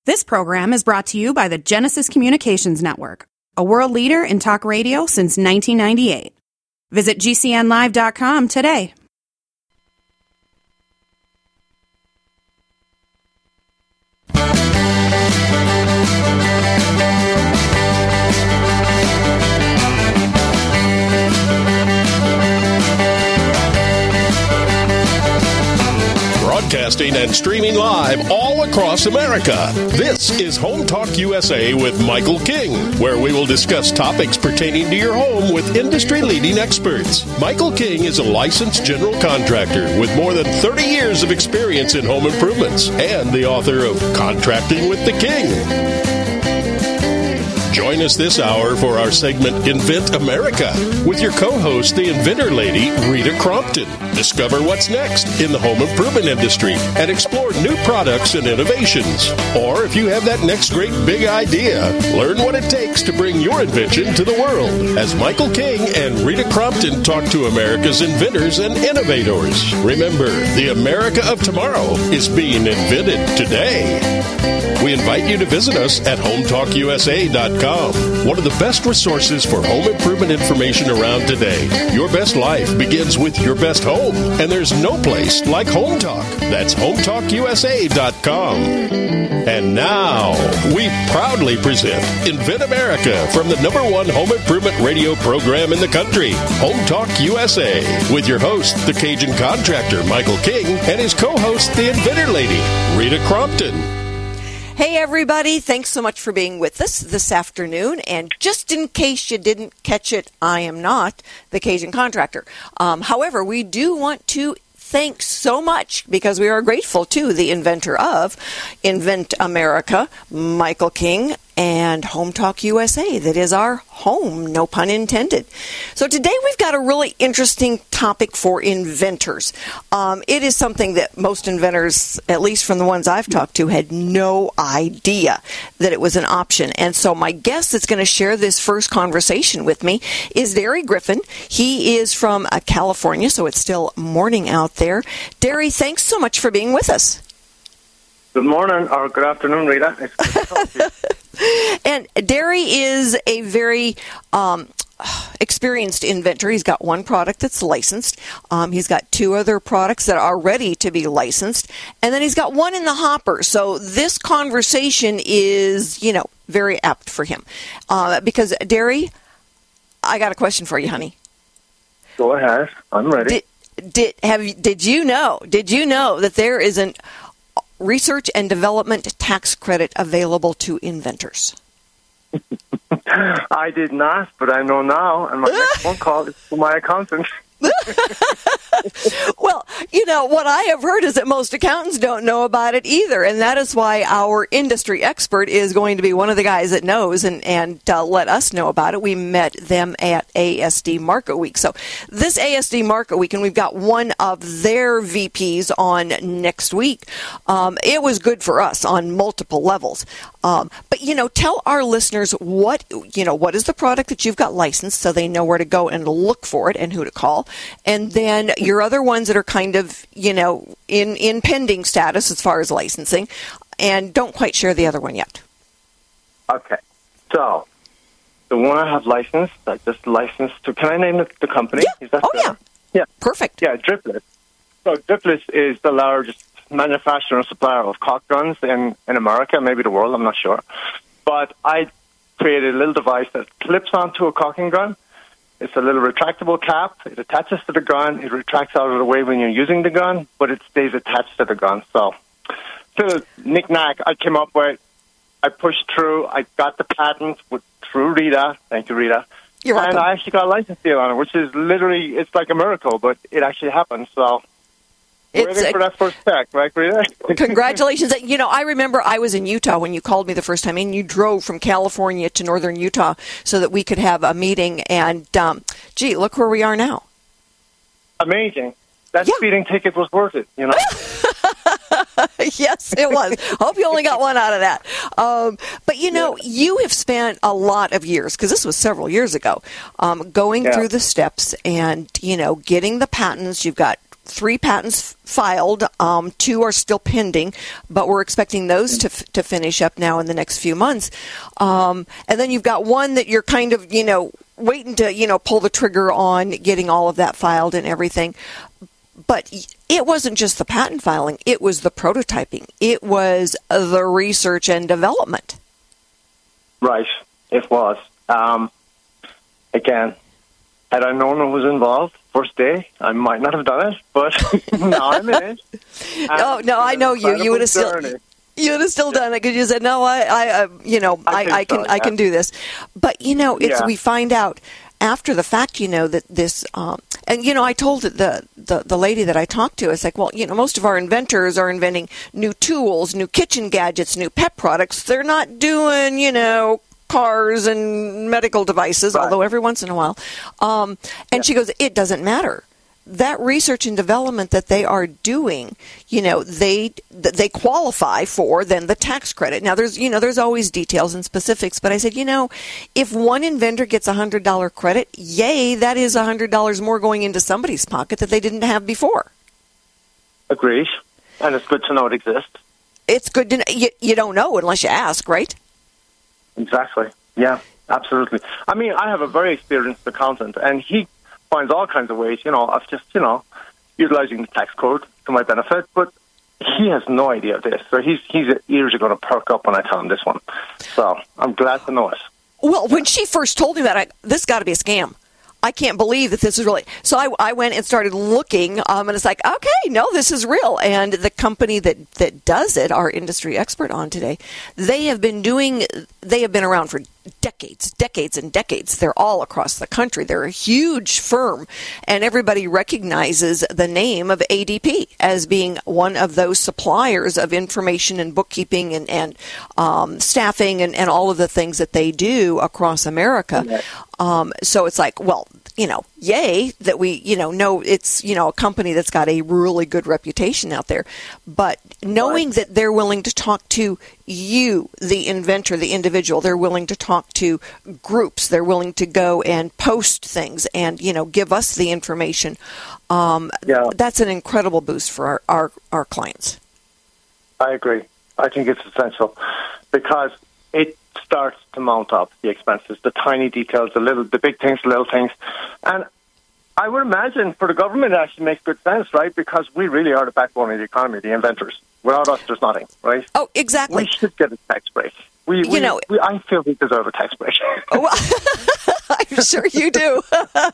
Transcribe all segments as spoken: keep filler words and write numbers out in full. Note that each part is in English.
This program is brought to you by the Genesis Communications Network, a world leader in talk radio since nineteen ninety-eight. Visit G C N live dot com today. Broadcasting and streaming live all across America. This is Home Talk U S A with Michael King, where we will discuss topics pertaining to your home with industry-leading experts. Michael King is a licensed general contractor with more than thirty years of experience in home improvements and the author of Contracting with the King. Join us this hour for our segment Invent America with your co-host, the inventor lady, Rita Crompton. Discover what's next in the home improvement industry and explore new products and innovations. Or if you have that next great big idea, learn what it takes to bring your invention to the world as Michael King and Rita Crompton talk to America's inventors and innovators. Remember, the America of tomorrow is being invented today. We invite you to visit us at home talk U S A dot com, one of the best resources for home improvement information around today. Your best life begins with your best home, and there's no place like Home Talk. That's home talk U S A dot com. And now, we proudly present Invent America from the number one home improvement radio program in the country, Home Talk U S A, with your host, the Cajun contractor, Michael King, and his co-host, the inventor lady, Rita Crompton. Hey, everybody. Thanks so much for being with us this afternoon. And just in case you didn't catch it, I am not the Cajun contractor. Um, however, we do want to thank so much, because we are grateful to the inventor of Invent America, Michael King, and Home Talk U S A. That is our home, no pun intended. So today we've got a really interesting topic for inventors. Um, it is something that most inventors, at least from the ones I've talked to, had no idea that it was an option. And so my guest that's going to share this first conversation with me is Derry Griffin. He is from uh, California, so it's still morning out there. Derry, thanks so much for being with us. Good morning, or good afternoon, Rita. It's good to talk to you. And Derry is a very um, experienced inventor. He's got one product that's licensed. Um, he's got two other products that are ready to be licensed. And then he's got one in the hopper. So this conversation is, you know, very apt for him. Uh, because, Derry, I got a question for you, honey. Go ahead. I'm ready. Did, did, have, did you know, did you know that there is an research and development tax credit available to inventors? I did not, but I know now, and my next phone call is to my accountant. Well, you know, what I have heard is that most accountants don't know about it either, and that is why our industry expert is going to be one of the guys that knows and, and uh, let us know about it. We met them at A S D Market Week. So this A S D Market Week, and we've got one of their V Ps on next week, um, it was good for us on multiple levels. Um, but, you know, tell our listeners what, you know, what is the product that you've got licensed so they know where to go and look for it and who to call. And then your other ones that are kind of, you know, in, in pending status as far as licensing, and don't quite share the other one yet. Okay. So, the one I have licensed, I just licensed to, can I name the, the company? Yeah. Is that oh, fair? yeah. Yeah. Perfect. Yeah, Driplet. So, Driplet is the largest manufacturer and supplier of caulk guns in, in America, maybe the world, I'm not sure. But I created a little device that clips onto a caulking gun. It's a little retractable cap. It attaches to the gun. It retracts out of the way when you're using the gun, but it stays attached to the gun. So, to the knick-knack I came up with, I pushed through. I got the patent with, through Rita. Thank you, Rita. You're welcome. And I actually got a license deal on it, which is literally, it's like a miracle, but it actually happened. So, It's waiting a, for that first check, right, Rita? Congratulations. You know, I remember I was in Utah when you called me the first time, and you drove from California to northern Utah so that we could have a meeting. And, um, gee, look where we are now. Amazing. That Yeah. speeding ticket was worth it, you know? Yes, it was. Hope you only got one out of that. Um, but, you know, Yeah. you have spent a lot of years, because this was several years ago, um, going Yeah. through the steps and, you know, getting the patents. You've got three patents filed. Um, two are still pending, but we're expecting those to f- to finish up now in the next few months. Um, and then you've got one that you're kind of, you know, waiting to, you know, pull the trigger on getting all of that filed and everything. But it wasn't just the patent filing. It was the prototyping. It was the research and development. Right. It was. Um, again, had I known what was involved first day, I might not have done it, but now I'm in it. Oh, no, I know you. You would have still... Journey. You would have still done it because you said, "No, I, I, uh, you know, I, I, I can, so, yeah. I can do this." But you know, it's yeah. we find out after the fact, you know, that this, um, and you know, I told the, the the lady that I talked to, it's like, well, you know, most of our inventors are inventing new tools, new kitchen gadgets, new pet products. They're not doing, you know, cars and medical devices, right. although every once in a while. Um, and yeah. she goes, "It doesn't matter. That research and development that they are doing, you know, they they qualify for then the tax credit." Now, there's, you know, there's always details and specifics, but I said, you know, if one inventor gets a one hundred dollars credit, yay, that is one hundred dollars more going into somebody's pocket that they didn't have before. Agreed. And it's good to know it exists. It's good to know. You, you don't know unless you ask, right? Exactly. Yeah, absolutely. I mean, I have a very experienced accountant, and he finds all kinds of ways, you know, of just, you know, utilizing the tax code to my benefit, but he has no idea of this. So he's, his ears are going to perk up when I tell him this one. So I'm glad to know it. Well, when she first told me that, I, this got to be a scam. I can't believe that this is really... So I, I went and started looking, um, and it's like, okay, no, this is real. And the company that, that does it, our industry expert on today, they have been doing... They have been around for decades, decades and decades. They're all across the country. They're a huge firm, and everybody recognizes the name of A D P as being one of those suppliers of information and bookkeeping and, and um, staffing and, and all of the things that they do across America. Yeah. Um, so it's like, well, you know, yay that we, you know, know it's, you know, a company that's got a really good reputation out there. But knowing right. that they're willing to talk to you, the inventor, the individual, they're willing to talk to groups, they're willing to go and post things and, you know, give us the information. Um, yeah. That's an incredible boost for our, our, our clients. I agree. I think it's essential because it starts to mount up the expenses, the tiny details, the little, the big things, the little things. And I would imagine for the government it actually makes good sense, right? Because we really are the backbone of the economy, the inventors. Without us, there's nothing, right? Oh, exactly. We should get a tax break. We, we, you know, we, I feel we deserve a tax break. Oh, well, I'm sure you do. oh,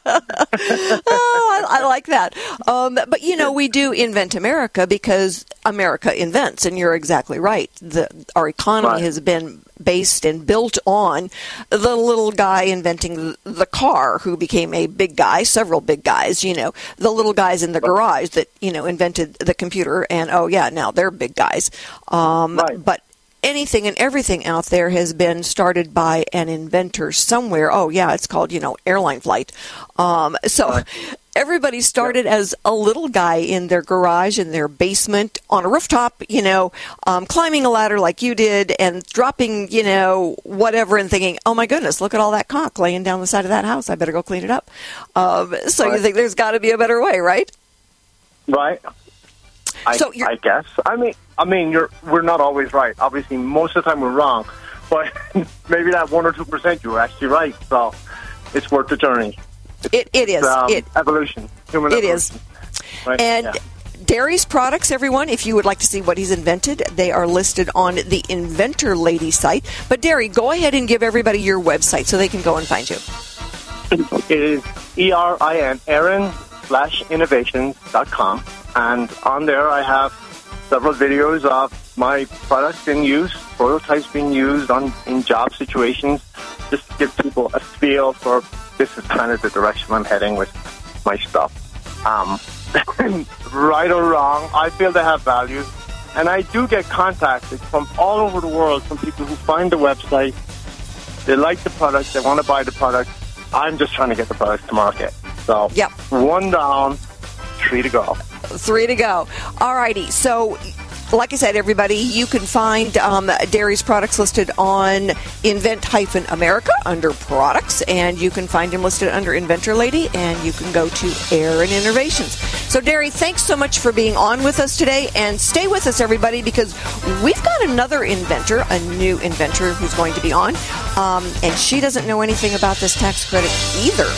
I, I like that. Um, but, you know, we do invent America because America invents, and you're exactly right. The, our economy right. has been based and built on the little guy inventing the, the car who became a big guy, several big guys, you know, the little guys in the garage that, you know, invented the computer, and, oh, yeah, now they're big guys. Um, right. But anything and everything out there has been started by an inventor somewhere. Oh, yeah, it's called, you know, airline flight. Um, so right. everybody started yeah. as a little guy in their garage, in their basement, on a rooftop, you know, um, climbing a ladder like you did and dropping, you know, whatever and thinking, oh, my goodness, look at all that caulk laying down the side of that house. I better go clean it up. Um, so right. you think there's got to be a better way, right? Right. I, so I guess. I mean, I mean, you're we're not always right. Obviously, most of the time we're wrong. But maybe that one or two percent you were actually right. So it's worth the journey. It it is. Um, it evolution. Human it evolution. is. Right? And yeah. Derry's products, everyone, if you would like to see what he's invented, they are listed on the Inventor Lady site. But Derry, go ahead and give everybody your website so they can go and find you. It is E R I N, Erin slash innovations dot com. And on there I have several videos of my products in use, prototypes being used on in job situations, just to give people a feel for this is kind of the direction I'm heading with my stuff. Um, right or wrong, I feel they have value. And I do get contacted from all over the world from people who find the website, they like the product, they want to buy the product. I'm just trying to get the product to market. So yep. one down, three to go. Three to go. All righty. So like I said, everybody, you can find um, Derry's products listed on Invent-America under products, and you can find him listed under Inventor Lady, and you can go to Aaron Innovations. So, Derry, thanks so much for being on with us today, and stay with us, everybody, because we've got another inventor, a new inventor who's going to be on, um, and she doesn't know anything about this tax credit either.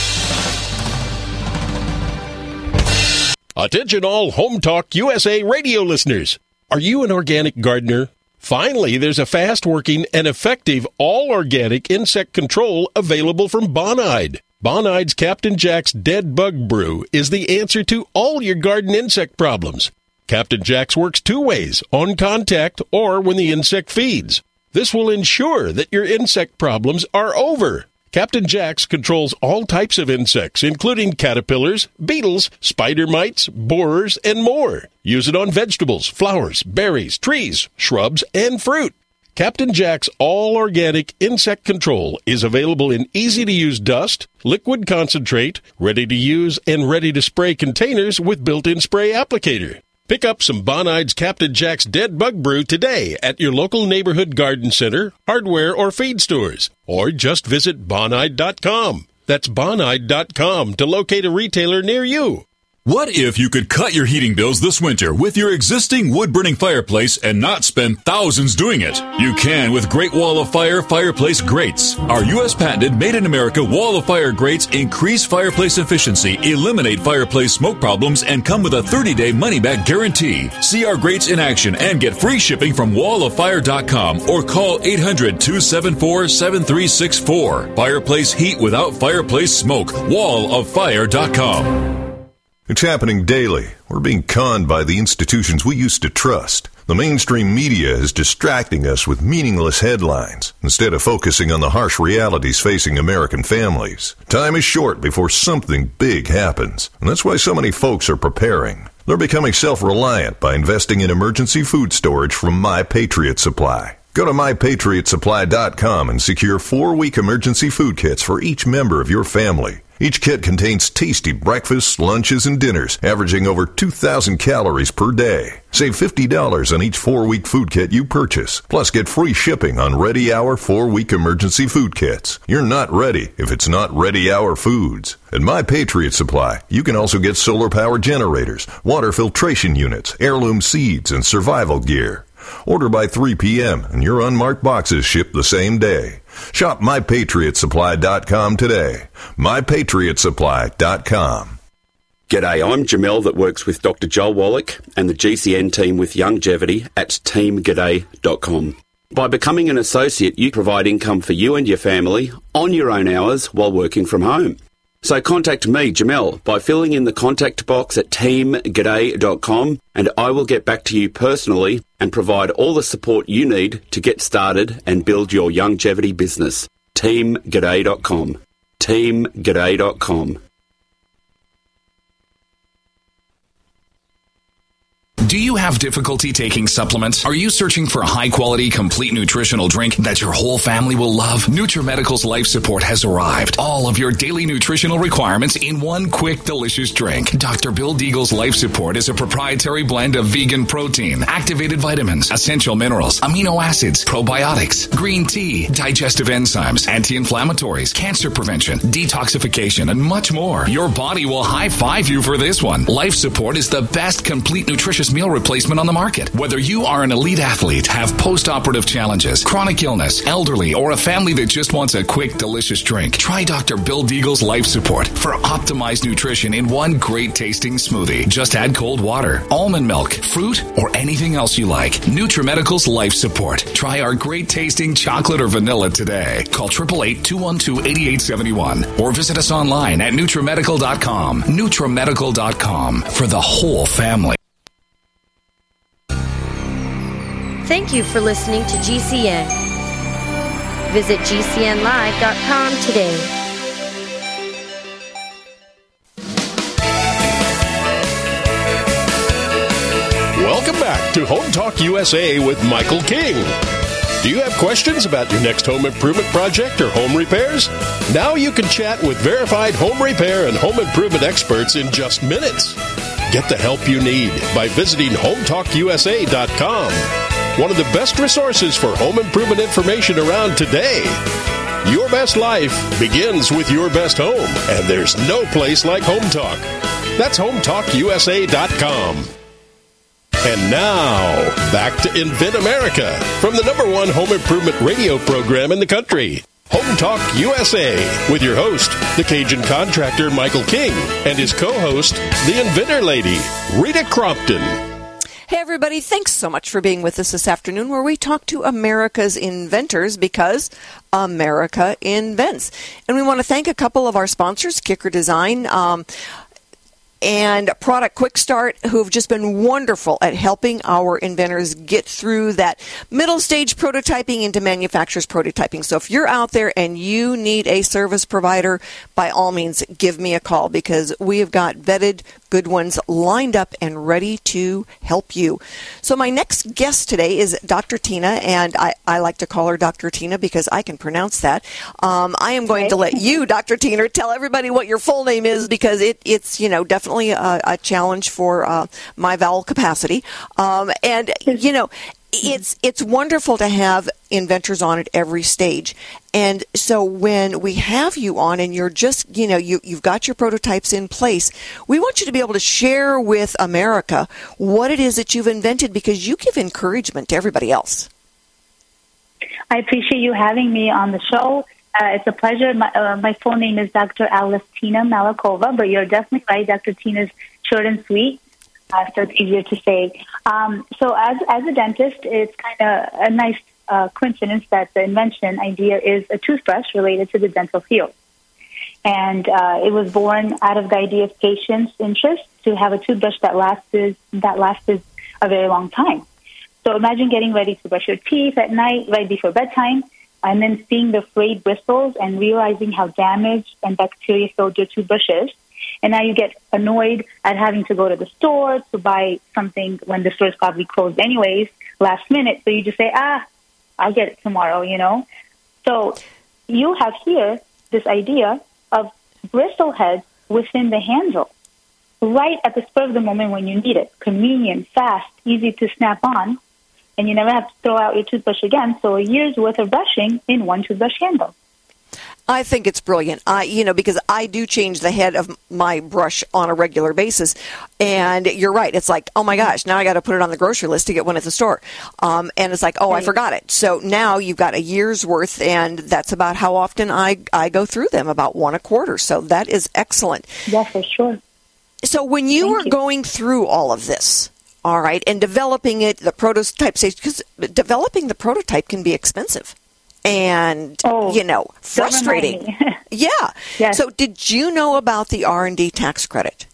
Attention all Home Talk U S A radio listeners. Are you an organic gardener? Finally, there's a fast-working and effective all-organic insect control available from Bonide. Bonide's Captain Jack's Dead Bug Brew is the answer to all your garden insect problems. Captain Jack's works two ways, on contact or when the insect feeds. This will ensure that your insect problems are over. Captain Jack's controls all types of insects, including caterpillars, beetles, spider mites, borers, and more. Use it on vegetables, flowers, berries, trees, shrubs, and fruit. Captain Jack's all-organic insect control is available in easy-to-use dust, liquid concentrate, ready-to-use and ready-to-spray containers with built-in spray applicator. Pick up some Bonide's Captain Jack's Dead Bug Brew today at your local neighborhood garden center, hardware, or feed stores. Or just visit bonide dot com. That's bonide dot com to locate a retailer near you. What if you could cut your heating bills this winter with your existing wood-burning fireplace and not spend thousands doing it? You can with Great Wall of Fire fireplace grates. Our U S patented made-in-America Wall of Fire grates increase fireplace efficiency, eliminate fireplace smoke problems, and come with a thirty-day money-back guarantee. See our grates in action and get free shipping from wall of fire dot com or call eight hundred, two seven four, seven three six four. Fireplace heat without fireplace smoke. wall of fire dot com. It's happening daily. We're being conned by the institutions we used to trust. The mainstream media is distracting us with meaningless headlines instead of focusing on the harsh realities facing American families. Time is short before something big happens, and that's why so many folks are preparing. They're becoming self-reliant by investing in emergency food storage from My Patriot Supply. Go to my patriot supply dot com and secure four-week emergency food kits for each member of your family. Each kit contains tasty breakfasts, lunches, and dinners, averaging over two thousand calories per day. Save fifty dollars on each four-week food kit you purchase. Plus, get free shipping on Ready Hour four-week emergency food kits. You're not ready if it's not Ready Hour Foods. At My Patriot Supply, you can also get solar-powered generators, water filtration units, heirloom seeds, and survival gear. Order by three p.m. and your unmarked boxes ship the same day. Shop my patriot supply dot com today. my patriot supply dot com. G'day, I'm Jamel that works with Doctor Joel Wallach and the G C N team with Longevity at team g'day dot com. By becoming an associate, you provide income for you and your family on your own hours while working from home. So contact me, Jamel, by filling in the contact box at team g'day dot com, and I will get back to you personally and provide all the support you need to get started and build your longevity business. team g'day dot com. team g'day dot com. Do you have difficulty taking supplements? Are you searching for a high-quality, complete nutritional drink that your whole family will love? NutriMedical's Life Support has arrived. All of your daily nutritional requirements in one quick, delicious drink. Doctor Bill Deagle's Life Support is a proprietary blend of vegan protein, activated vitamins, essential minerals, amino acids, probiotics, green tea, digestive enzymes, anti-inflammatories, cancer prevention, detoxification, and much more. Your body will high-five you for this one. Life Support is the best complete nutritious meal replacement on the market. Whether you are an elite athlete, have post-operative challenges, chronic illness, elderly, or a family that just wants a quick, delicious drink, try Doctor Bill Deagle's Life Support for optimized nutrition in one great tasting smoothie. Just add cold water, almond milk, fruit, or anything else you like. NutriMedical's Life Support. Try our great tasting chocolate or vanilla today. Call eight eight eight, two one two, eight eight seven one or visit us online at NutriMedical dot com. NutriMedical dot com for the whole family. Thank you for listening to G C N. Visit G C N live dot com today. Welcome back to Home Talk U S A with Michael King. Do you have questions about your next home improvement project or home repairs? Now you can chat with verified home repair and home improvement experts in just minutes. Get the help you need by visiting home talk u s a dot com. One of the best resources for home improvement information around today. Your best life begins with your best home, and there's no place like Home Talk. That's home talk u s a dot com. And now, back to Invent America from the number one home improvement radio program in the country. Home Talk U S A with your host, the Cajun contractor Michael King, and his co-host, the Inventor Lady, Rita Crompton. Hey, everybody. Thanks so much for being with us this afternoon where we talk to America's inventors because America invents. And we want to thank a couple of our sponsors, Kicker Design, um, and Product Quick Start, who have just been wonderful at helping our inventors get through that middle stage prototyping into manufacturer's prototyping. So if you're out there and you need a service provider, by all means, give me a call because we have got vetted good ones lined up and ready to help you. So my next guest today is Doctor Tina, and I, I like to call her Doctor Tina because I can pronounce that. Um, I am going okay. to let you, Doctor Tina, tell everybody what your full name is because it, it's, you know, definitely a, a challenge for uh, my vowel capacity. Um, and, you know, It's it's wonderful to have inventors on at every stage. And so when we have you on and you're just, you know, you, you've got your prototypes in place, we want you to be able to share with America what it is that you've invented because you give encouragement to everybody else. I appreciate you having me on the show. Uh, it's a pleasure. My, uh, my full name is Doctor Alestina Malakova, but you're definitely right. Doctor Tina's short and sweet. Uh, so it's easier to say. Um, so as as a dentist, it's kind of a nice uh, coincidence that the invention idea is a toothbrush related to the dental field. And uh, it was born out of the idea of patients' interest to have a toothbrush that lasted, that lasted a very long time. So imagine getting ready to brush your teeth at night, right before bedtime, and then seeing the frayed bristles and realizing how damaged and bacteria-filled your toothbrush is. And now you get annoyed at having to go to the store to buy something when the store's probably closed anyways, last minute. So you just say, ah, I'll get it tomorrow, you know. So you have here this idea of bristle heads within the handle, right at the spur of the moment when you need it. Convenient, fast, easy to snap on, and you never have to throw out your toothbrush again. So a year's worth of brushing in one toothbrush handle. I think it's brilliant. I, you know, because I do change the head of my brush on a regular basis, and you're right. It's like, oh my gosh, now I got to put it on the grocery list to get one at the store, um, and it's like, oh, I forgot it. So now you've got a year's worth, and that's about how often I I go through them, about one a quarter. So that is excellent. Yeah, for sure. So when you Thank were you. going through all of this, all right, and developing it, the prototype stage, because developing the prototype can be expensive. And, oh, you know, frustrating. yeah. Yes. So did you know about the R and D tax credit?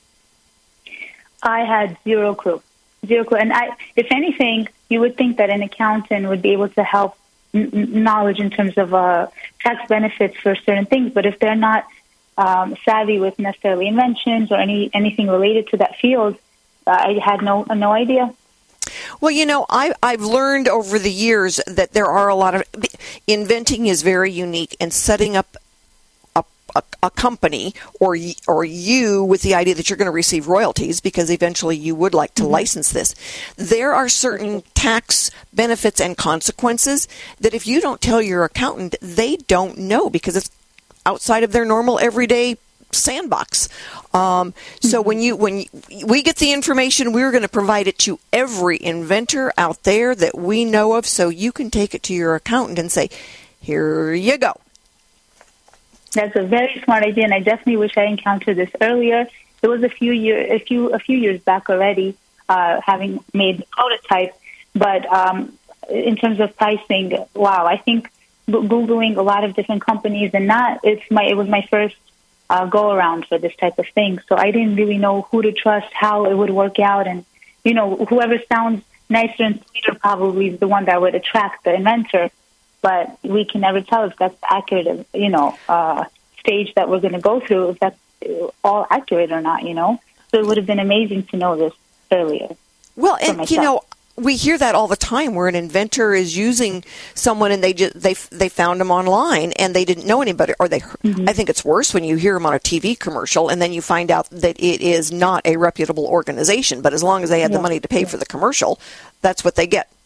I had zero clue. Zero clue. And I, if anything, you would think that an accountant would be able to help n- knowledge in terms of uh, tax benefits for certain things. But if they're not um, savvy with necessarily inventions or any anything related to that field, uh, I had no no idea. Well, you know, I, I've learned over the years that there are a lot of inventing is very unique, and setting up a, a, a company or or you with the idea that you're going to receive royalties because eventually you would like to mm-hmm. license this. There are certain tax benefits and consequences that if you don't tell your accountant, they don't know because it's outside of their normal everyday sandbox. Um, so when you when you, we get the information, we're going to provide it to every inventor out there that we know of, so you can take it to your accountant and say, "Here you go." That's a very smart idea, and I definitely wish I encountered this earlier. It was a few year, a few a few years back already, uh, having made the prototype. But um, in terms of pricing, wow! I think googling a lot of different companies, and not it's my it was my first. Uh, go around for this type of thing. So I didn't really know who to trust, how it would work out. And, you know, whoever sounds nicer and sweeter probably is the one that would attract the inventor. But we can never tell if that's the accurate, you know, uh, stage that we're going to go through, if that's all accurate or not, you know. So it would have been amazing to know this earlier. Well, and, you know, we hear that all the time, where an inventor is using someone and they just they they found them online and they didn't know anybody, or they. Mm-hmm. I think it's worse when you hear them on a T V commercial and then you find out that it is not a reputable organization. But as long as they had yeah. the money to pay yeah. for the commercial, that's what they get.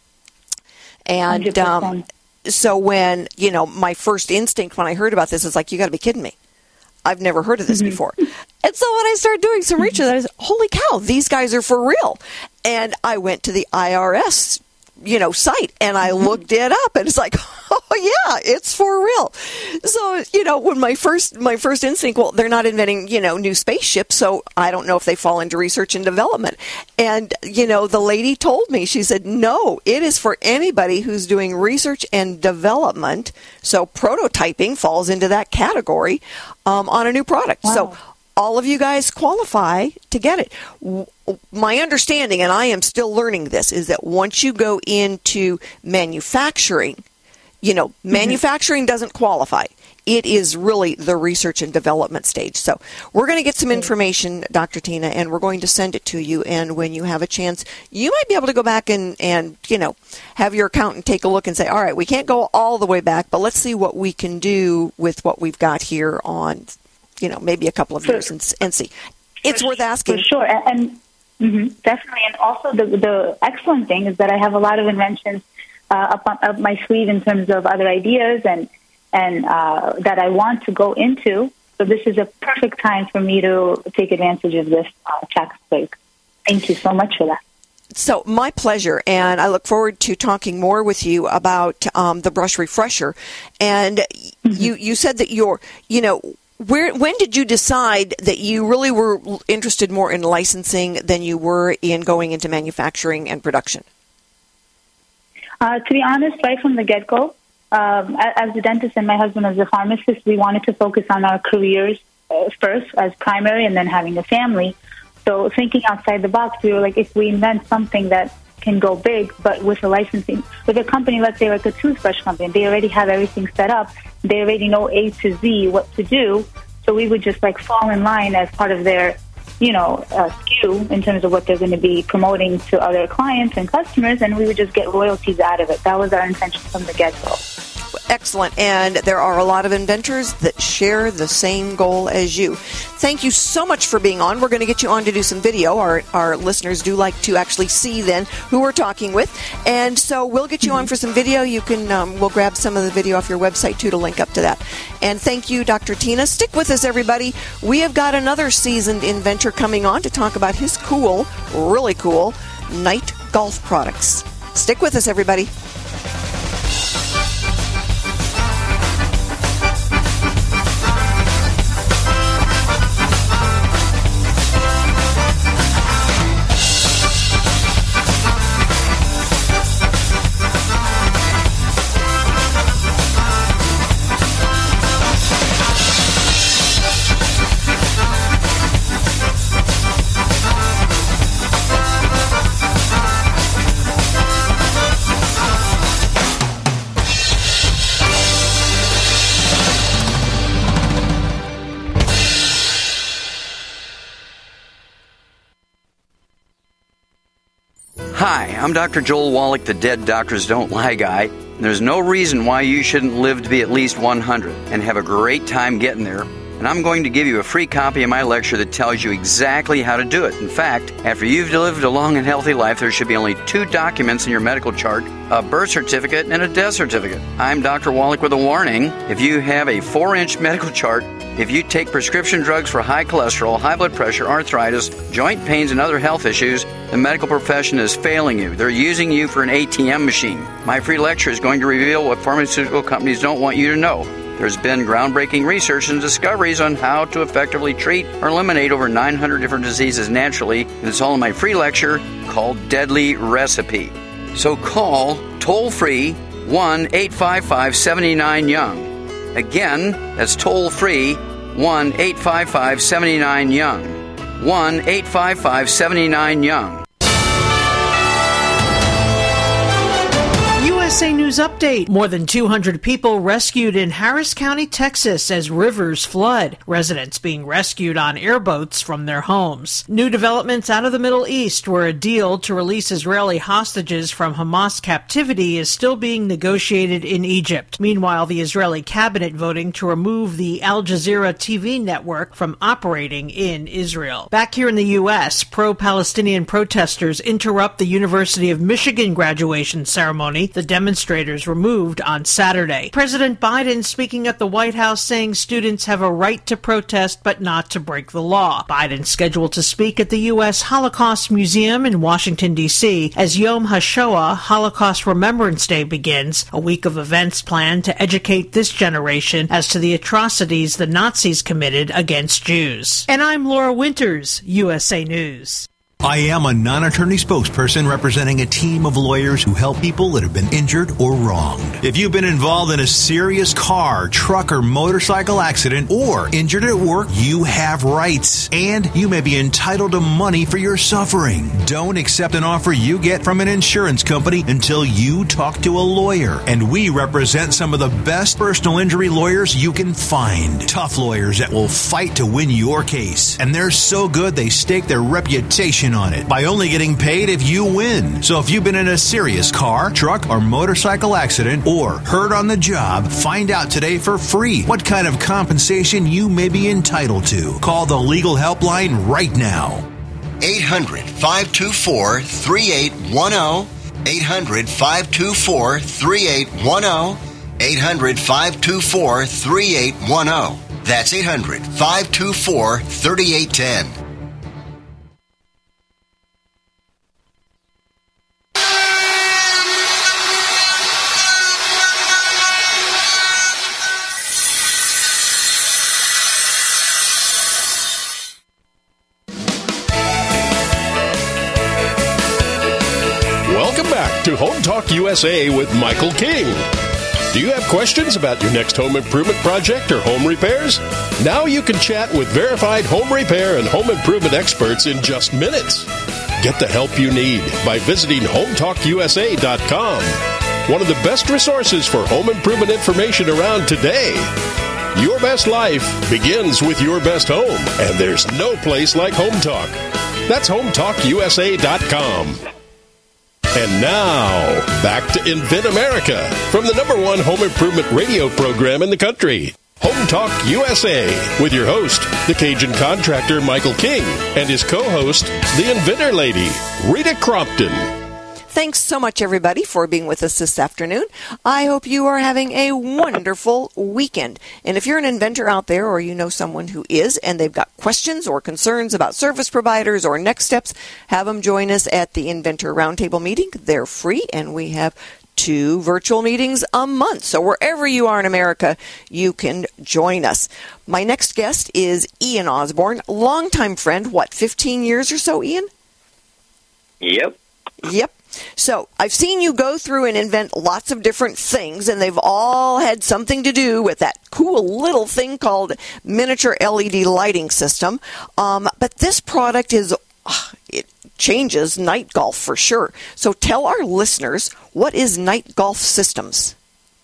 And um, so when you know, my first instinct when I heard about this is like, you got to be kidding me. I've never heard of this mm-hmm. before. And so when I started doing some research, I said, holy cow, these guys are for real. And I went to the I R S, you know, site, and I looked it up, and it's like, oh, yeah, it's for real. So, you know, when my first my first instinct, well, they're not inventing, you know, new spaceships, so I don't know if they fall into research and development. And, you know, the lady told me, she said, no, it is for anybody who's doing research and development. So prototyping falls into that category um, on a new product. Wow. So all of you guys qualify to get it. My understanding, and I am still learning this, is that once you go into manufacturing, you know, mm-hmm. manufacturing doesn't qualify. It is really the research and development stage. So we're going to get some information, Doctor Tina, and we're going to send it to you. And when you have a chance, you might be able to go back and, and, you know, have your accountant take a look and say, all right, we can't go all the way back, but let's see what we can do with what we've got here on, you know, maybe a couple of years and, and see. It's for, worth asking. For sure. And, and mm-hmm, definitely. And also the, the excellent thing is that I have a lot of inventions uh, up, on, up my sleeve in terms of other ideas and and uh, that I want to go into. So this is a perfect time for me to take advantage of this uh, tax break. Thank you so much for that. So my pleasure, and I look forward to talking more with you about um, the Brush Refresher. And mm-hmm. you, you said that you're, you know, where when did you decide that you really were interested more in licensing than you were in going into manufacturing and production? Uh, to be honest, right from the get-go, Um, as a dentist and my husband as a pharmacist, we wanted to focus on our careers uh, first as primary and then having a family. So thinking outside the box, we were like, if we invent something that can go big, but with a licensing, with a company, let's say like a toothbrush company, they already have everything set up. They already know A to Z what to do. So we would just like fall in line as part of their, you know, uh, S K U in terms of what they're going to be promoting to other clients and customers, and we would just get royalties out of it. That was our intention from the get-go. Excellent. And there are a lot of inventors that share the same goal as you. Thank you so much for being on. We're going to get you on to do some video. Our our listeners do like to actually see then who we're talking with. And so we'll get you on for some video. You can, um, we'll grab some of the video off your website too to link up to that. And thank you, Doctor Tina. Stick with us, everybody. We have got another seasoned inventor coming on to talk about his cool, really cool, night golf products. Stick with us, everybody. Hi, I'm Doctor Joel Wallach, the Dead Doctors Don't Lie guy. And there's no reason why you shouldn't live to be at least one hundred and have a great time getting there. And I'm going to give you a free copy of my lecture that tells you exactly how to do it. In fact, after you've lived a long and healthy life, there should be only two documents in your medical chart, a birth certificate and a death certificate. I'm Doctor Wallach with a warning. If you have a four-inch medical chart, if you take prescription drugs for high cholesterol, high blood pressure, arthritis, joint pains, and other health issues, the medical profession is failing you. They're using you for an A T M machine. My free lecture is going to reveal what pharmaceutical companies don't want you to know. There's been groundbreaking research and discoveries on how to effectively treat or eliminate over nine hundred different diseases naturally, and it's all in my free lecture called Deadly Recipe. So call toll-free one eight five five, seven nine, young. Again, that's toll-free one eight five five, seven nine, young. one eight five five, seven nine, young. U S S A News Update. More than two hundred people rescued in Harris County, Texas as rivers flood. Residents being rescued on airboats from their homes. New developments out of the Middle East, where a deal to release Israeli hostages from Hamas captivity is still being negotiated in Egypt. Meanwhile, the Israeli cabinet voting to remove the Al Jazeera T V network from operating in Israel. Back here in the U S, pro-Palestinian protesters interrupt the University of Michigan graduation ceremony. The demonstrators were moved on Saturday. President Biden speaking at the White House saying students have a right to protest but not to break the law. Biden scheduled to speak at the U S Holocaust Museum in Washington, D C as Yom HaShoah, Holocaust Remembrance Day, begins, a week of events planned to educate this generation as to the atrocities the Nazis committed against Jews. And I'm Laura Winters, U S A News. I am a non-attorney spokesperson representing a team of lawyers who help people that have been injured or wronged. If you've been involved in a serious car, truck, or motorcycle accident or injured at work, you have rights, and you may be entitled to money for your suffering. Don't accept an offer you get from an insurance company until you talk to a lawyer, and we represent some of the best personal injury lawyers you can find. Tough lawyers that will fight to win your case, and they're so good they stake their reputation on it by only getting paid if you win. So if you've been in a serious car, truck, or motorcycle accident or hurt on the job, find out today for free what kind of compensation you may be entitled to. Call the legal helpline right now. eight hundred, five two four, three eight one zero. eight hundred, five two four, three eight one zero. eight hundred, five two four, three eight one zero. That's eight hundred, five two four, three eight one zero. To Home Talk U S A with Michael King. Do you have questions about your next home improvement project or home repairs? Now you can chat with verified home repair and home improvement experts in just minutes. Get the help you need by visiting home talk u s a dot com. One of the best resources for home improvement information around today. Your best life begins with your best home, and there's no place like Home Talk. That's home talk u s a dot com. And now, back to Invent America from the number one home improvement radio program in the country, Home Talk U S A, with your host, the Cajun contractor Michael King, and his co-host, the Inventor Lady, Rita Crompton. Thanks so much, everybody, for being with us this afternoon. I hope you are having a wonderful weekend. And if you're an inventor out there, or you know someone who is, and they've got questions or concerns about service providers or next steps, have them join us at the Inventor Roundtable meeting. They're free, and we have two virtual meetings a month. So wherever you are in America, you can join us. My next guest is Ian Osborne, longtime friend, what, fifteen years or so, Ian? Yep. Yep. So I've seen you go through and invent lots of different things, and they've all had something to do with that cool little thing called miniature L E D lighting system. Um, but this product is, uh, it changes night golf for sure. So tell our listeners, what is Night Golf Systems?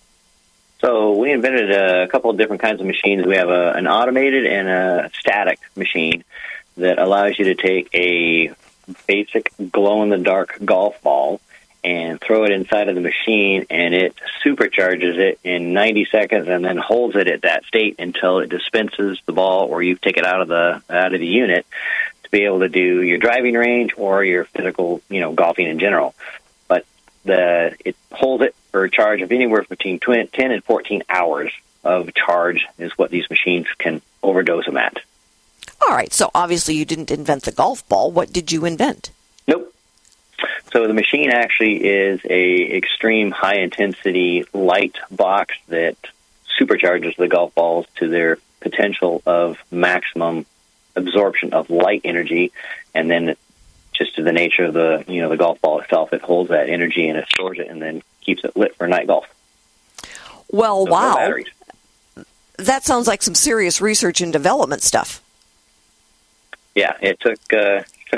So we invented a couple of different kinds of machines. We have a, an automated and a static machine that allows you to take a basic glow-in-the-dark golf ball and throw it inside of the machine, and it supercharges it in ninety seconds and then holds it at that state until it dispenses the ball, or you take it out of the out of the unit to be able to do your driving range or your physical, you know, golfing in general. But the it holds it for a charge of anywhere between ten and fourteen hours of charge is what these machines can overdose them at. All right, so obviously you didn't invent the golf ball. What did you invent? Nope. So the machine actually is a extreme high-intensity light box that supercharges the golf balls to their potential of maximum absorption of light energy, and then just to the nature of the you know the golf ball itself, it holds that energy and it stores it and then keeps it lit for night golf. Well, so wow. No batteries. That sounds like some serious research and development stuff. Yeah, it took uh, took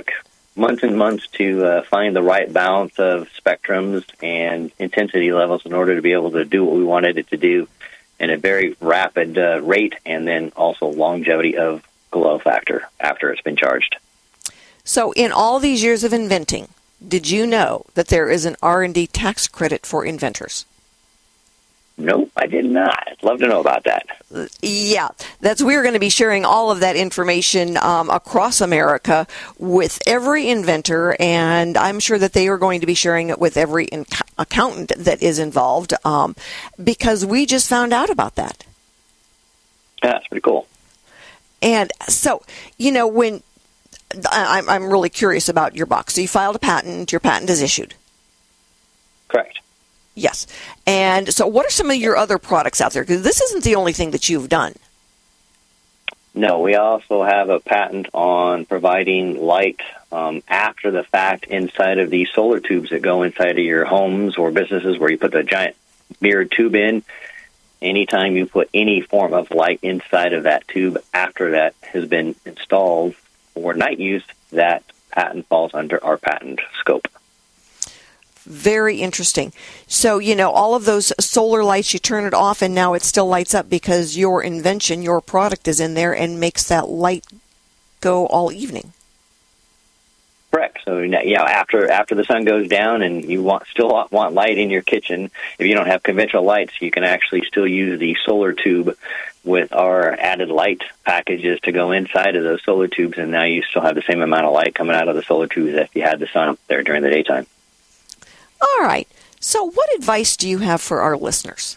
months and months to uh, find the right balance of spectrums and intensity levels in order to be able to do what we wanted it to do in a very rapid uh, rate, and then also longevity of glow factor after it's been charged. So in all these years of inventing, did you know that there is an R and D tax credit for inventors? Nope, I did not. I'd love to know about that. Yeah, that's we're going to be sharing all of that information um, across America with every inventor, and I'm sure that they are going to be sharing it with every in- accountant that is involved, um, because we just found out about that. Yeah, that's pretty cool. And so, you know, when I'm, I'm really curious about your box. So you filed a patent. Your patent is issued. Correct. Yes. And so what are some of your other products out there? Because this isn't the only thing that you've done. No, we also have a patent on providing light um, after the fact inside of these solar tubes that go inside of your homes or businesses where you put the giant mirrored tube in. Anytime you put any form of light inside of that tube after that has been installed for night use, that patent falls under our patent scope. Very interesting. So, you know, all of those solar lights, you turn it off and now it still lights up because your invention, your product is in there and makes that light go all evening. Correct. So, yeah, after after the sun goes down and you want still want light in your kitchen, if you don't have conventional lights, you can actually still use the solar tube with our added light packages to go inside of those solar tubes, and now you still have the same amount of light coming out of the solar tubes as if you had the sun up there during the daytime. All right. So what advice do you have for our listeners?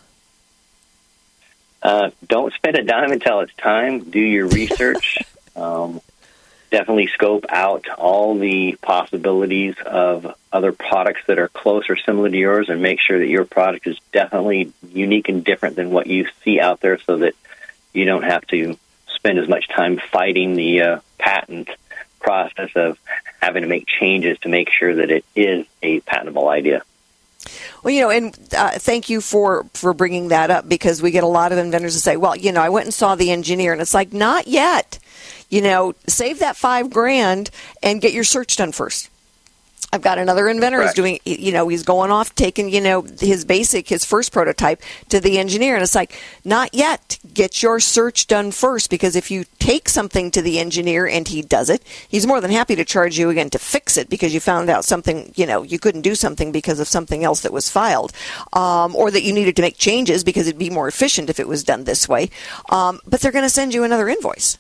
Uh, don't spend a dime until it's time. Do your research. um, definitely scope out all the possibilities of other products that are close or similar to yours, and make sure that your product is definitely unique and different than what you see out there, so that you don't have to spend as much time fighting the uh, patent process of having to make changes to make sure that it is a patentable idea. Well, you know, and uh, thank you for, for bringing that up, because we get a lot of inventors that say, well, you know, I went and saw the engineer, and it's like, not yet. You know, save that five grand and get your search done first. I've got another inventor who's doing, you know, he's going off, taking, you know, his basic, his first prototype to the engineer. And it's like, not yet. Get your search done first, because if you take something to the engineer and he does it, he's more than happy to charge you again to fix it because you found out something, you know, you couldn't do something because of something else that was filed, um, or that you needed to make changes because it'd be more efficient if it was done this way. Um, but they're going to send you another invoice.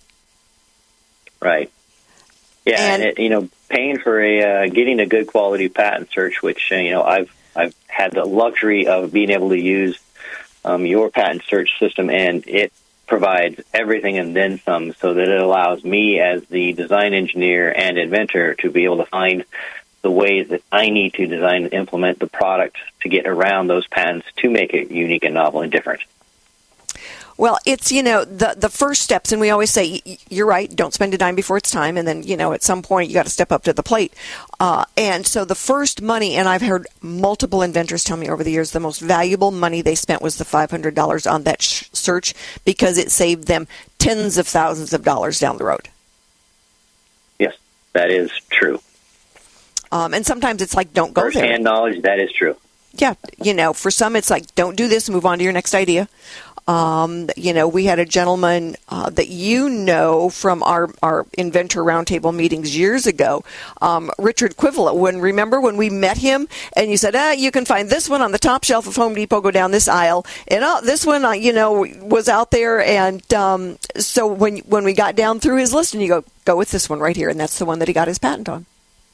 Right. Yeah, and, and it, you know, paying for a uh, getting a good quality patent search, which uh, you know I've I've had the luxury of being able to use um, your patent search system, and it provides everything and then some, so that it allows me as the design engineer and inventor to be able to find the ways that I need to design and implement the product to get around those patents to make it unique and novel and different. Well, it's, you know, the the first steps, and we always say, you're right, don't spend a dime before it's time, and then, you know, at some point you got to step up to the plate. Uh, and so the first money, and I've heard multiple inventors tell me over the years, the most valuable money they spent was the five hundred dollars on that sh- search, because it saved them tens of thousands of dollars down the road. Yes, that is true. Um, and sometimes it's like, don't go there. First-hand knowledge, that is true. Yeah, you know, for some it's like, don't do this, move on to your next idea. Um, you know, we had a gentleman uh, that you know from our, our inventor roundtable meetings years ago, um, Richard Quivelet. When remember when we met him and you said, ah, you can find this one on the top shelf of Home Depot, go down this aisle, and oh, this one, uh, you know, was out there. And um, so when when we got down through his list, and you go, go with this one right here, and that's the one that he got his patent on.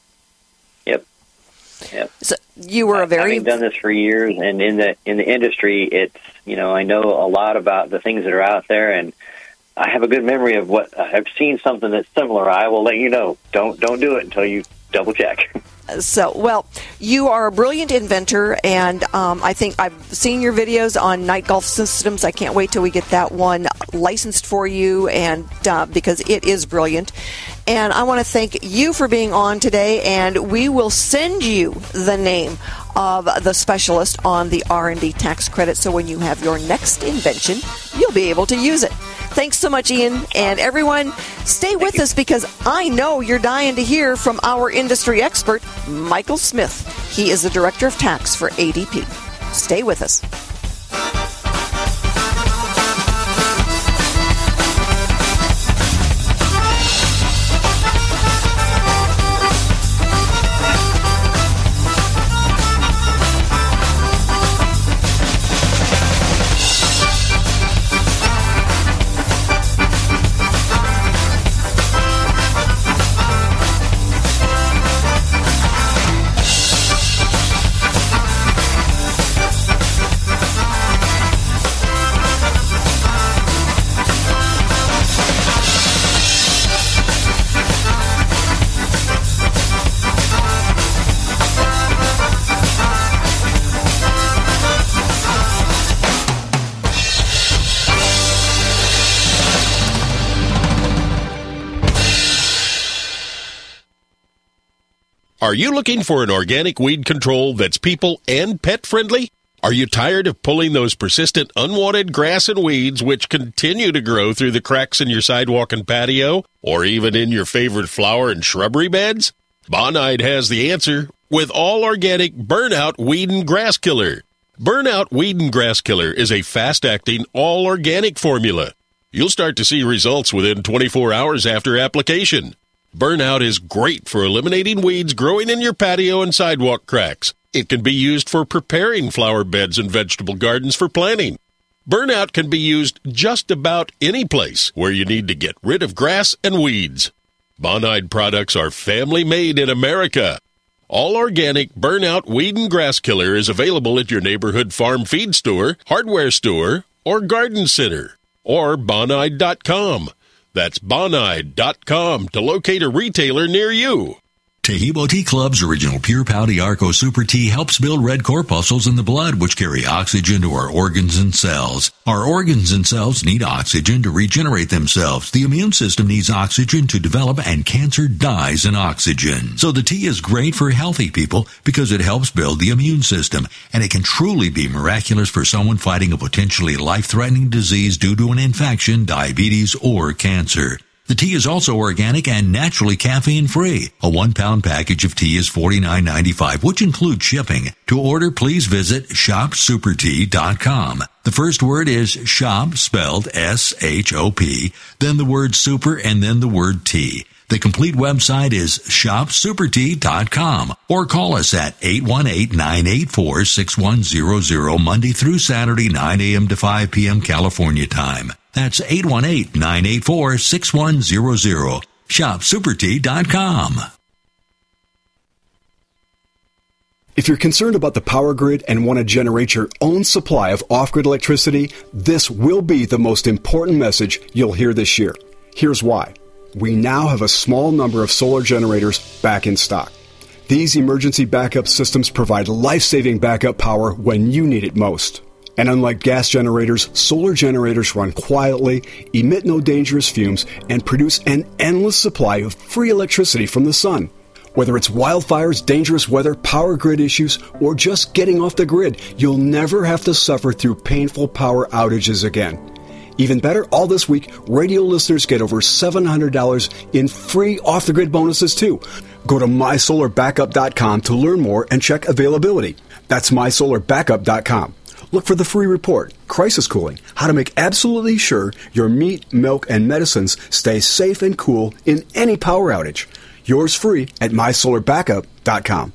Yep. Yep. So you were a very I've done this for years, and in the in the industry, it's, you know, I know a lot about the things that are out there, and I have a good memory of what I've seen something that's similar. I will let you know. Don't don't do it until you double check. So, well, you are a brilliant inventor, and um, I think I've seen your videos on Night Golf Systems. I can't wait till we get that one licensed for you, and uh, because it is brilliant. And I want to thank you for being on today, and we will send you the name of the specialist on the R and D tax credit, so when you have your next invention, you'll be able to use it. Thanks so much, Ian. And everyone, stay with us because I know you're dying to hear from our industry expert, Michael Smith. He is the Director of Tax for A D P. Stay with us. Are you looking for an organic weed control that's people and pet friendly? Are you tired of pulling those persistent unwanted grass and weeds which continue to grow through the cracks in your sidewalk and patio, or even in your favorite flower and shrubbery beds? Bonide has the answer with all organic Burnout Weed and Grass Killer. Burnout Weed and Grass Killer is a fast-acting, all-organic formula. You'll start to see results within twenty-four hours after application. Burnout is great for eliminating weeds growing in your patio and sidewalk cracks. It can be used for preparing flower beds and vegetable gardens for planting. Burnout can be used just about any place where you need to get rid of grass and weeds. Bonide products are family-made in America. All organic Burnout Weed and Grass Killer is available at your neighborhood farm feed store, hardware store, or garden center, or bonide dot com. That's bonide dot com to locate a retailer near you. Tahibo Tea Club's original Pure Pouty Arco Super Tea helps build red corpuscles in the blood, which carry oxygen to our organs and cells. Our organs and cells need oxygen to regenerate themselves. The immune system needs oxygen to develop, and cancer dies in oxygen. So the tea is great for healthy people because it helps build the immune system, and it can truly be miraculous for someone fighting a potentially life-threatening disease due to an infection, diabetes, or cancer. The tea is also organic and naturally caffeine-free. A one-pound package of tea is forty-nine ninety-five, which includes shipping. To order, please visit shop super tea dot com. The first word is shop, spelled S H O P, then the word super, and then the word tea. The complete website is shop super tea dot com, or call us at eight one eight, nine eight four, six one zero zero Monday through Saturday, nine a.m. to five p.m. California time. That's eight one eight, nine eight four, six one zero zero. shop super tea dot com. If you're concerned about the power grid and want to generate your own supply of off-grid electricity, this will be the most important message you'll hear this year. Here's why. We now have a small number of solar generators back in stock. These emergency backup systems provide life-saving backup power when you need it most. And unlike gas generators, solar generators run quietly, emit no dangerous fumes, and produce an endless supply of free electricity from the sun. Whether it's wildfires, dangerous weather, power grid issues, or just getting off the grid, you'll never have to suffer through painful power outages again. Even better, all this week, radio listeners get over seven hundred dollars in free off-the-grid bonuses, too. Go to my solar backup dot com to learn more and check availability. That's my solar backup dot com. Look for the free report, Crisis Cooling, how to make absolutely sure your meat, milk, and medicines stay safe and cool in any power outage. Yours free at my solar backup dot com.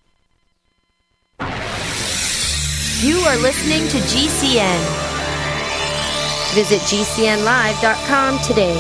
You are listening to G C N. Visit G C N live dot com today.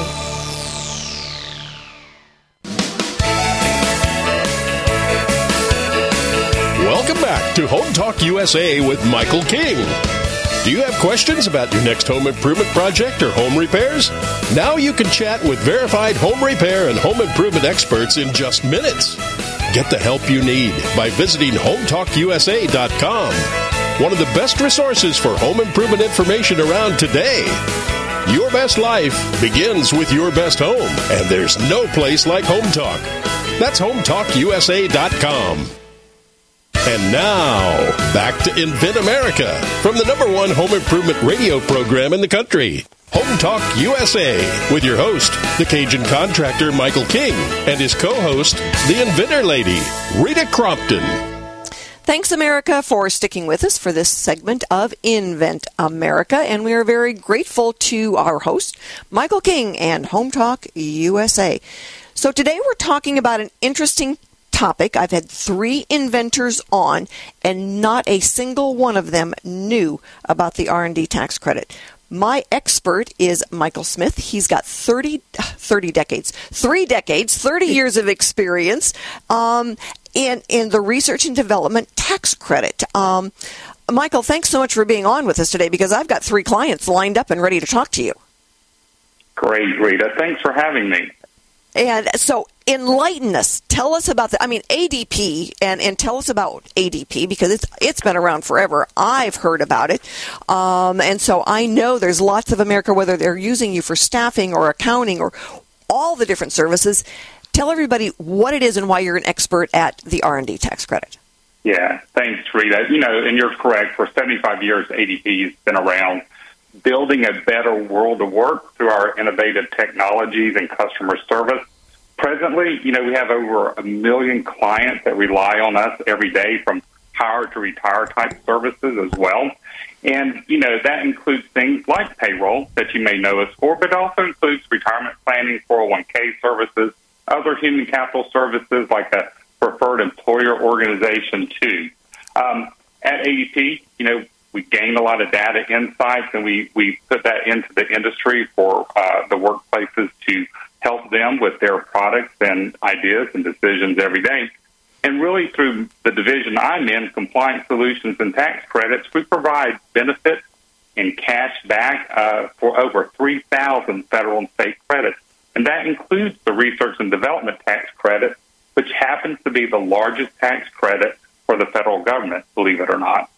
Welcome back to Home Talk U S A with Michael King. Do you have questions about your next home improvement project or home repairs? Now you can chat with verified home repair and home improvement experts in just minutes. Get the help you need by visiting home talk U S A dot com. One of the best resources for home improvement information around today. Your best life begins with your best home, and there's no place like Home Talk. That's home talk U S A dot com. And now, back to Invent America from the number one home improvement radio program in the country. Home Talk U S A with your host, the Cajun contractor Michael King, and his co-host, the Inventor Lady, Rita Crompton. Thanks, America, for sticking with us for this segment of Invent America, and we are very grateful to our host, Michael King, and Home Talk U S A. So today we're talking about an interesting topic. I've had three inventors on, and not a single one of them knew about the R and D tax credit. My expert is Michael Smith. He's got thirty, thirty decades, three decades, thirty years of experience um, in, in the research and development tax credit. Um, Michael, thanks so much for being on with us today, because I've got three clients lined up and ready to talk to you. Great, Rita. Thanks for having me. And so enlighten us. Tell us about the, I mean, A D P, and, and tell us about A D P, because it's it's been around forever. I've heard about it. Um, and so I know there's lots of America, whether they're using you for staffing or accounting or all the different services. Tell everybody what it is and why you're an expert at the R and D tax credit. Yeah, thanks, Rita. You know, and you're correct. For seventy-five years, A D P has been around, building a better world of work through our innovative technologies and customer service. Presently, you know, we have over a million clients that rely on us every day, from hire to retire type services as well. And, you know, that includes things like payroll that you may know us for, but also includes retirement planning, four oh one k services, other human capital services like a preferred employer organization too. Um, at A D P, you know, we gain a lot of data insights, and we, we put that into the industry for uh, the workplaces to help them with their products and ideas and decisions every day. And really, through the division I'm in, Compliance Solutions and Tax Credits, we provide benefits and cash back uh, for over three thousand federal and state credits. And that includes the Research and Development Tax Credit, which happens to be the largest tax credit for the federal government, believe it or not.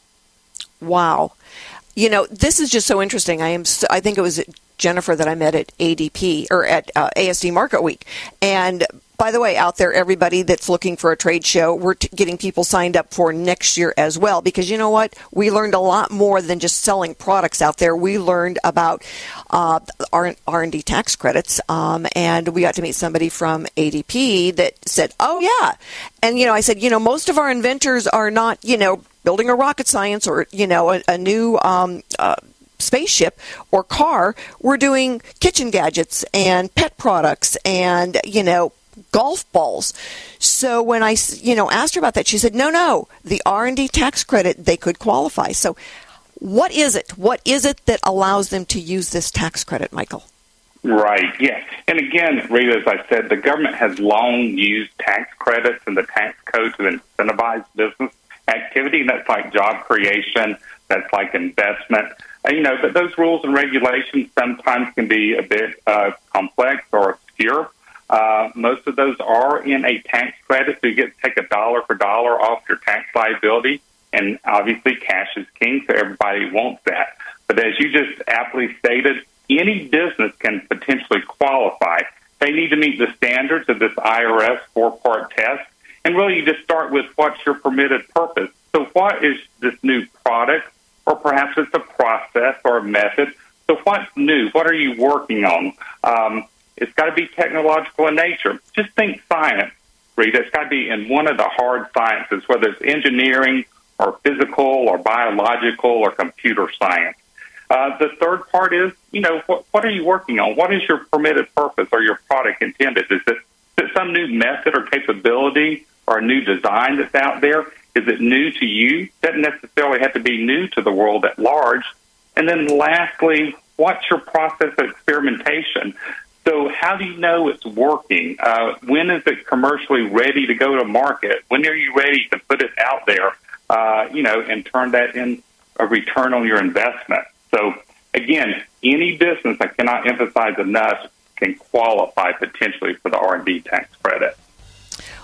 Wow. You know, this is just so interesting. I am. So, I think it was Jennifer that I met at A D P or at uh, A S D Market Week. And by the way, out there, everybody that's looking for a trade show, we're t- getting people signed up for next year as well. Because you know what? We learned a lot more than just selling products out there. We learned about uh, R and D tax credits. Um, and we got to meet somebody from A D P that said, oh, yeah. And, you know, I said, you know, most of our inventors are not, you know, building a rocket science or, you know, a, a new um, uh, spaceship or car. We're doing kitchen gadgets and pet products and, you know, golf balls. So when I, you know, asked her about that, she said, no, no, the R and D tax credit, they could qualify. So what is it? What is it that allows them to use this tax credit, Michael? Right, yeah. And again, Rita, as I said, the government has long used tax credits in the tax code to incentivize business activity. That's like job creation. That's like investment. Uh, you know, but those rules and regulations sometimes can be a bit uh, complex or obscure. Uh, most of those are in a tax credit, so you get to take a dollar for dollar off your tax liability. And obviously, cash is king, so everybody wants that. But as you just aptly stated, any business can potentially qualify. They need to meet the standards of this I R S four-part test. And really, you just start with what's your permitted purpose. So what is this new product, or perhaps it's a process or a method? So what's new? What are you working on? Um, it's got to be technological in nature. Just think science, Rita. It's got to be in one of the hard sciences, whether it's engineering or physical or biological or computer science. Uh, the third part is, you know, what, what are you working on? What is your permitted purpose or your product intended? Is it, is it some new method or capability or a new design that's out there? Is it new to you? Doesn't necessarily have to be new to the world at large. And then lastly, what's your process of experimentation? So how do you know it's working? Uh, when is it commercially ready to go to market? When are you ready to put it out there, uh, you know, and turn that in a return on your investment? So, again, any business, I cannot emphasize enough, can qualify potentially for the R and D tax credit.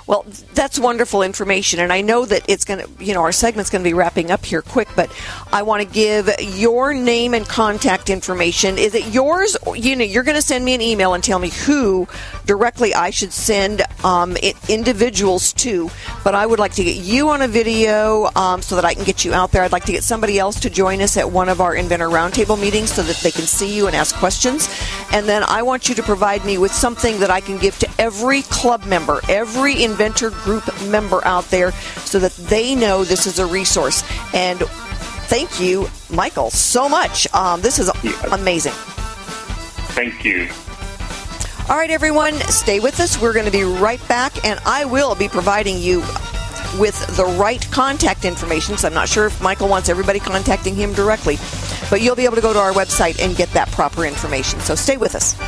Well, that's wonderful information, and I know that it's going to, you know, our segment's going to be wrapping up here quick, but I want to give your name and contact information. Is it yours? You know, you're going to send me an email and tell me who directly I should send um, it, individuals to, but I would like to get you on a video um, so that I can get you out there. I'd like to get somebody else to join us at one of our Inventor Roundtable meetings so that they can see you and ask questions, and then I want you to provide me with something that I can give to every club member, every Inventor Group member out there, so that they know this is a resource. And thank you, Michael, so much. Um, this is amazing. Thank you. All right, everyone, stay with us. We're going to be right back, and I will be providing you with the right contact information. So I'm not sure if Michael wants everybody contacting him directly, but you'll be able to go to our website and get that proper information. So stay with us.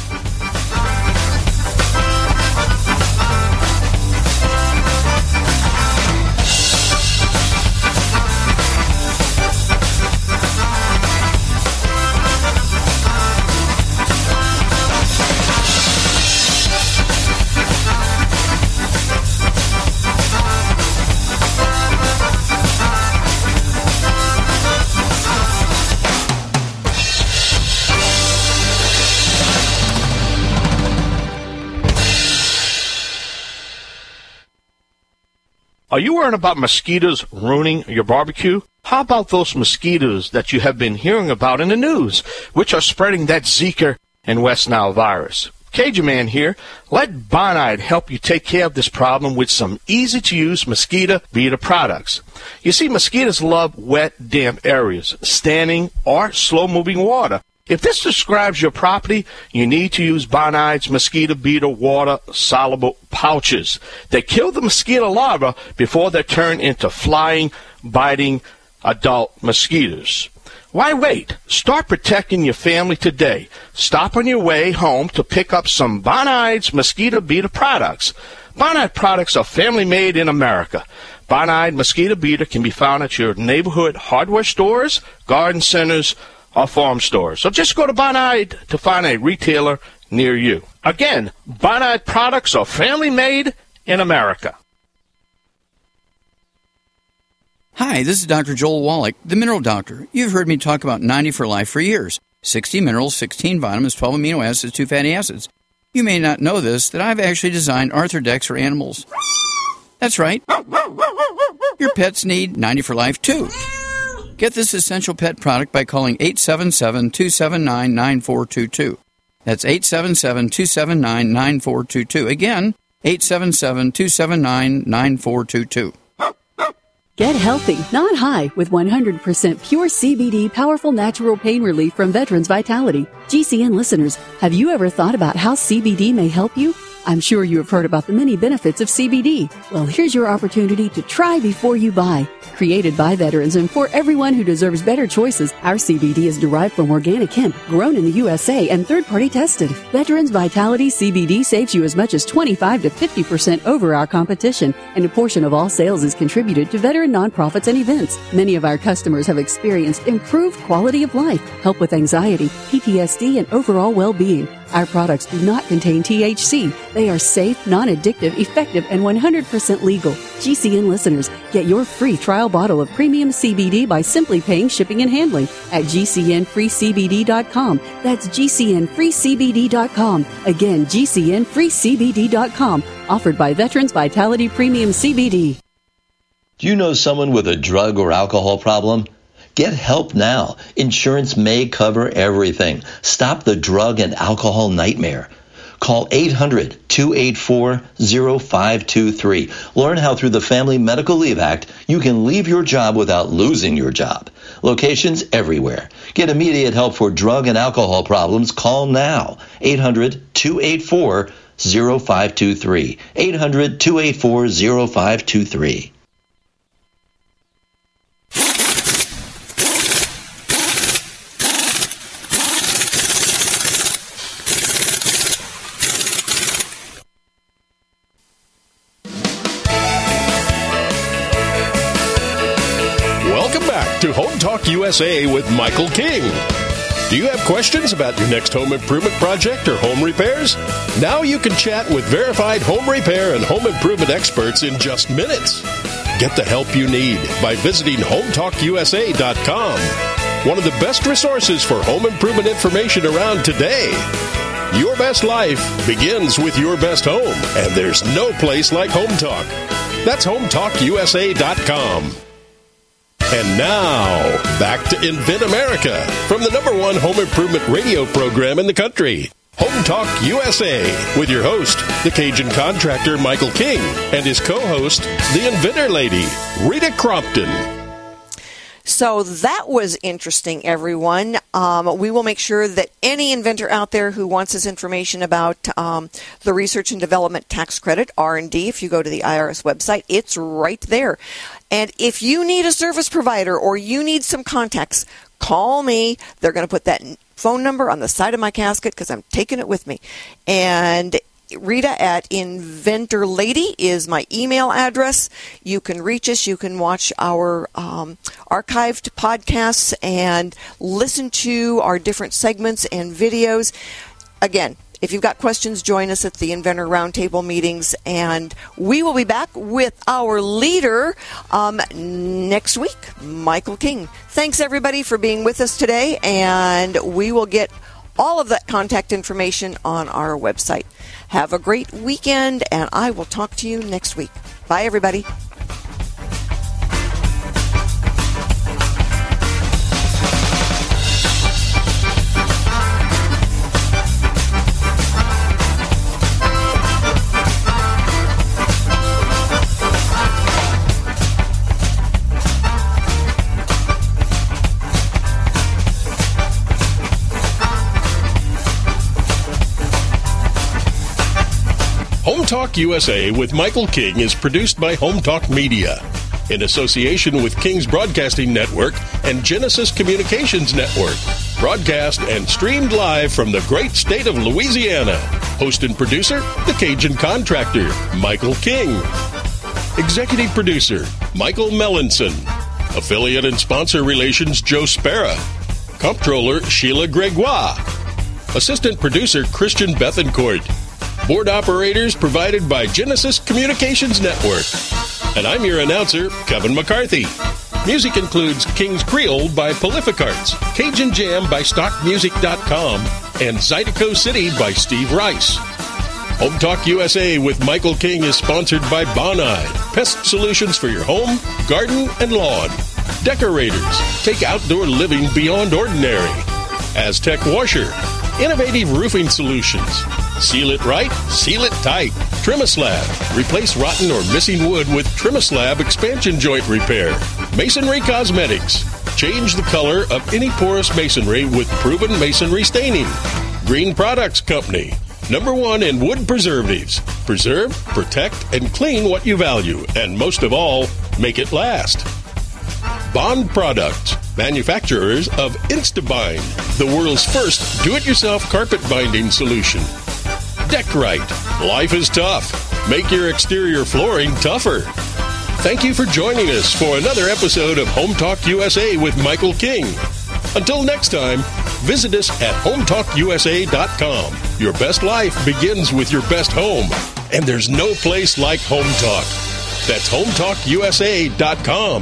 Are you worried about mosquitoes ruining your barbecue? How about those mosquitoes that you have been hearing about in the news, which are spreading that Zika and West Nile virus? Cajun Man here. Let Bonide help you take care of this problem with some easy-to-use mosquito beater products. You see, mosquitoes love wet, damp areas, standing or slow-moving water. If this describes your property, you need to use Bonide's mosquito beater water soluble pouches. They kill the mosquito larvae before they turn into flying, biting adult mosquitoes. Why wait? Start protecting your family today. Stop on your way home to pick up some Bonide's mosquito beater products. Bonide products are family made in America. Bonide mosquito beater can be found at your neighborhood hardware stores, garden centers, or farm stores. So just go to Bonide to find a retailer near you. Again, Bonide products are family made in America. Hi, this is Doctor Joel Wallach, the Mineral Doctor. You've heard me talk about ninety for Life for years. sixty minerals, sixteen vitamins, twelve amino acids, two fatty acids. You may not know this, that I've actually designed Arthrodex for animals. That's right. Your pets need ninety for Life too. Get this essential pet product by calling eight seven seven, two seven nine, nine four two two. That's eight seven seven, two seven nine, nine four two two. Again, eight seven seven, two seven nine, nine four two two. Get healthy, not high, with one hundred percent pure C B D powerful natural pain relief from Veterans Vitality. G C N listeners, have you ever thought about how C B D may help you? I'm sure you have heard about the many benefits of C B D. Well, here's your opportunity to try before you buy. Created by veterans and for everyone who deserves better choices, our C B D is derived from organic hemp, grown in the U S A and third-party tested. Veterans Vitality C B D saves you as much as twenty-five to fifty percent over our competition, and a portion of all sales is contributed to veteran nonprofits and events. Many of our customers have experienced improved quality of life, help with anxiety, P T S D, and overall well-being. Our products do not contain T H C. They are safe, non-addictive, effective, and one hundred percent legal. G C N listeners, get your free trial bottle of premium C B D by simply paying shipping and handling at G C N free C B D dot com. That's G C N free C B D dot com. Again, G C N free C B D dot com. Offered by Veterans Vitality Premium C B D. Do you know someone with a drug or alcohol problem? Get help now. Insurance may cover everything. Stop the drug and alcohol nightmare. Call eight hundred, two eight four, zero five two three. Learn how through the Family Medical Leave Act you can leave your job without losing your job. Locations everywhere. Get immediate help for drug and alcohol problems. Call now. eight hundred, two eight four, zero five two three. eight hundred, two eight four, zero five two three. To Home Talk U S A with Michael King. Do you have questions about your next home improvement project or home repairs? Now you can chat with verified home repair and home improvement experts in just minutes. Get the help you need by visiting home talk U S A dot com. One of the best resources for home improvement information around today. Your best life begins with your best home, and there's no place like Home Talk. That's home talk U S A dot com. And now, back to Invent America from the number one home improvement radio program in the country, Home Talk U S A, with your host, the Cajun contractor Michael King, and his co-host, the Inventor Lady, Rita Crompton. So that was interesting, everyone. Um, we will make sure that any inventor out there who wants this information about um, the Research and Development Tax Credit, R and D, if you go to the I R S website, it's right there. And if you need a service provider or you need some contacts, call me. They're going to put that phone number on the side of my casket because I'm taking it with me. And Rita at Inventor Lady is my email address. You can reach us. You can watch our um, archived podcasts and listen to our different segments and videos. Again, if you've got questions, join us at the Inventor Roundtable meetings, and we will be back with our leader um, next week, Michael King. Thanks, everybody, for being with us today, and we will get all of that contact information on our website. Have a great weekend, and I will talk to you next week. Bye, everybody. Home Talk U S A with Michael King is produced by Home Talk Media in association with King's Broadcasting Network and Genesis Communications Network. Broadcast and streamed live from the great state of Louisiana. Host and producer, the Cajun contractor, Michael King. Executive producer, Michael Mellinson. Affiliate and sponsor relations, Joe Spera. Comptroller, Sheila Gregoire. Assistant producer, Christian Bethencourt. Board operators provided by Genesis Communications Network. And I'm your announcer, Kevin McCarthy. Music includes King's Creole by Prolificarts, Cajun Jam by stock music dot com, and Zydeco City by Steve Rice. Home Talk U S A with Michael King is sponsored by Bonide, pest solutions for your home, garden, and lawn. Decorators, take outdoor living beyond ordinary. Aztec Washer, innovative roofing solutions. Seal it right, seal it tight. Trimislab, replace rotten or missing wood with Trimislab expansion joint repair. Masonry Cosmetics, change the color of any porous masonry with proven masonry staining. Green Products Company, number one in wood preservatives. Preserve, protect, and clean what you value, and most of all, make it last. Bond Products, manufacturers of Instabind, the world's first do-it-yourself carpet binding solution. Deckrite, life is tough. Make your exterior flooring tougher. Thank you for joining us for another episode of Home Talk U S A with Michael King. Until next time, visit us at home talk U S A dot com. Your best life begins with your best home, and there's no place like Home Talk. That's home talk U S A dot com.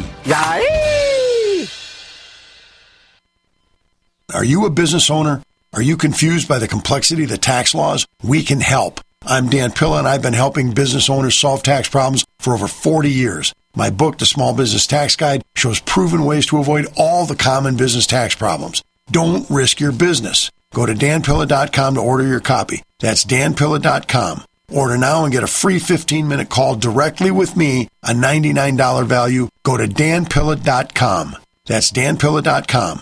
Are you a business owner? Are you confused by the complexity of the tax laws? We can help. I'm Dan Pilla, and I've been helping business owners solve tax problems for over forty years. My book, The Small Business Tax Guide, shows proven ways to avoid all the common business tax problems. Don't risk your business. Go to dan pilla dot com to order your copy. That's dan pilla dot com. Order now and get a free fifteen-minute call directly with me, a ninety-nine dollars value. Go to dan pilla dot com. That's dan pilla dot com.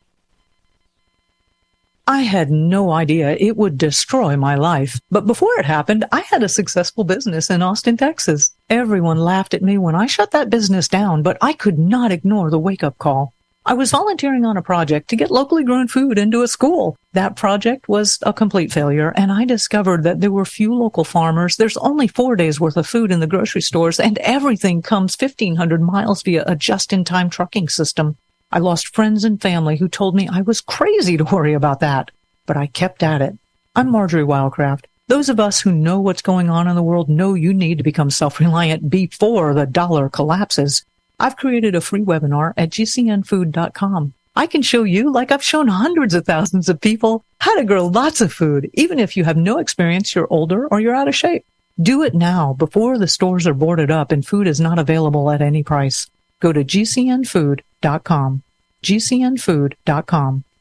I had no idea it would destroy my life. But before it happened, I had a successful business in Austin, Texas. Everyone laughed at me when I shut that business down, but I could not ignore the wake-up call. I was volunteering on a project to get locally grown food into a school. That project was a complete failure, and I discovered that there were few local farmers. There's only four days worth of food in the grocery stores, and everything comes fifteen hundred miles via a just-in-time trucking system. I lost friends and family who told me I was crazy to worry about that, but I kept at it. I'm Marjorie Wildcraft. Those of us who know what's going on in the world know you need to become self-reliant before the dollar collapses. I've created a free webinar at G C N food dot com. I can show you, like I've shown hundreds of thousands of people, how to grow lots of food, even if you have no experience, you're older, or you're out of shape. Do it now before the stores are boarded up and food is not available at any price. Go to G C N food dot com. G C N food dot com.